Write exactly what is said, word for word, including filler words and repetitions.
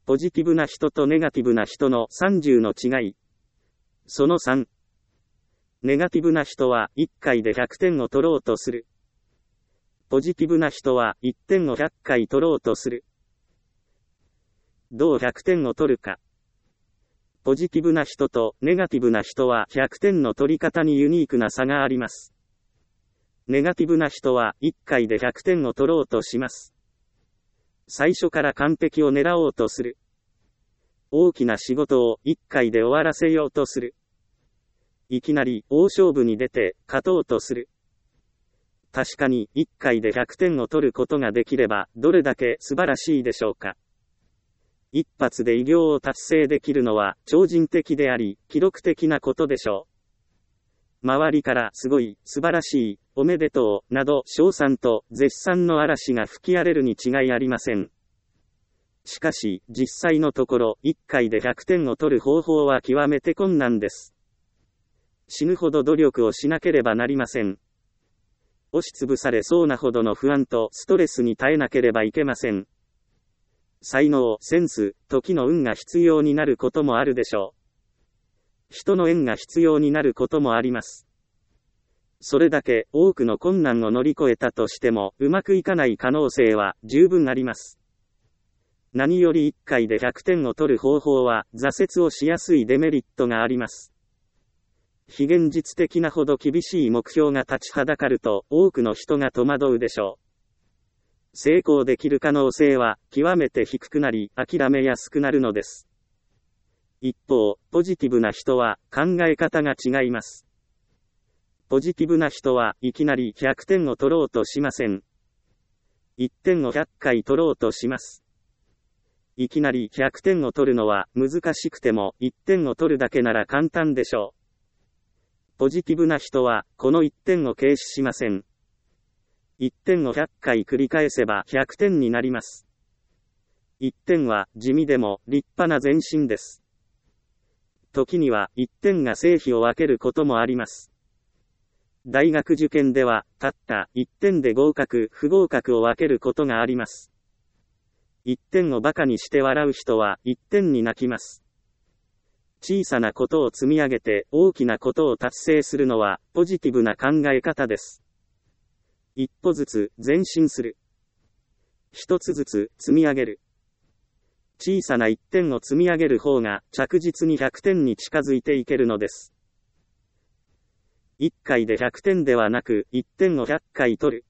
ポジティブな人とネガティブな人のさんじゅうの違い。そのさん。ネガティブな人はいっかいでひゃくてんを取ろうとする。ポジティブな人はいってんをひゃっかい取ろうとする。どうひゃくてんを取るか。ポジティブな人とネガティブな人はひゃくてんの取り方にユニークな差があります。ネガティブな人はいっかいでひゃくてんを取ろうとします。最初から完璧を狙おうとする。大きな仕事をいっかいで終わらせようとする。いきなり大勝負に出て勝とうとする。確かにいっかいでひゃくてんを取ることができればどれだけ素晴らしいでしょうか。一発で偉業を達成できるのは超人的であり、記録的なことでしょう。周りからすごい、素晴らしい、おめでとう、など称賛と絶賛の嵐が吹き荒れるに違いありません。しかし、実際のところ、いっかいでひゃくてんを取る方法は極めて困難です。死ぬほど努力をしなければなりません。押しつぶされそうなほどの不安とストレスに耐えなければいけません。才能、センス、時の運が必要になることもあるでしょう。人の縁が必要になることもあります。それだけ多くの困難を乗り越えたとしても、うまくいかない可能性は十分あります。何よりいっかいでひゃくてんを取る方法は、挫折をしやすいデメリットがあります。非現実的なほど厳しい目標が立ちはだかると、多くの人が戸惑うでしょう。成功できる可能性は、極めて低くなり、諦めやすくなるのです。一方、ポジティブな人は、考え方が違います。ポジティブな人はいきなりひゃくてんを取ろうとしません。いってんをひゃっかい取ろうとします。いきなりひゃくてんを取るのは難しくてもいってんを取るだけなら簡単でしょう。ポジティブな人はこのいってんを軽視しません。いってんをひゃっかい繰り返せばひゃくてんになります。いってんは地味でも立派な前進です。時にはいってんが成否を分けることもあります。大学受験ではたったいってんで合格・不合格を分けることがあります。いってんを馬鹿にして笑う人はいってんに泣きます。小さなことを積み上げて大きなことを達成するのはポジティブな考え方です。一歩ずつ前進する。一つずつ積み上げる。小さないってんを積み上げる方が着実にひゃくてんに近づいていけるのです。いっかいでひゃくてんではなくいってんをひゃっかい取る。